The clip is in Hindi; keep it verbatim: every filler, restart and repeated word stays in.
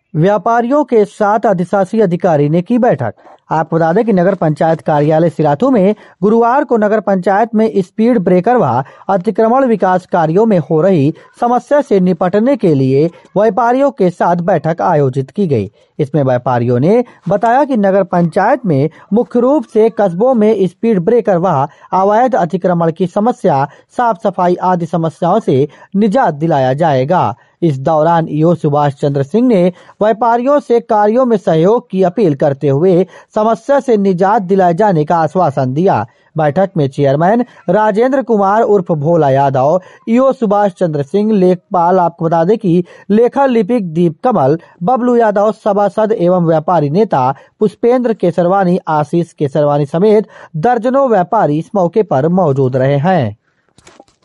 व्यापारियों के साथ अधिशासी अधिकारी ने की बैठक। आपको बता दें कि नगर पंचायत कार्यालय सिराथू में गुरुवार को नगर पंचायत में स्पीड ब्रेकर व अतिक्रमण विकास कार्यों में हो रही समस्या से निपटने के लिए व्यापारियों के साथ बैठक आयोजित की गई। इसमें व्यापारियों ने बताया कि नगर पंचायत में मुख्य रूप से कस्बों में स्पीड ब्रेकर व अवैध अतिक्रमण की समस्या, साफ सफाई आदि समस्याओं से निजात दिलाया जाएगा। इस दौरान ईओ सुभाष चंद्र सिंह ने व्यापारियों से कार्यों में सहयोग की अपील करते हुए समस्या से निजात दिलाए जाने का आश्वासन दिया। बैठक में चेयरमैन राजेंद्र कुमार उर्फ भोला यादव, ईओ सुभाष चंद्र सिंह, लेखपाल आपको बता दें कि लेखा लिपिक दीप कमल, बबलू यादव, सभासद एवं व्यापारी नेता पुष्पेंद्र केसरवानी, आशीष केसरवानी समेत दर्जनों व्यापारी इस मौके पर मौजूद रहे हैं।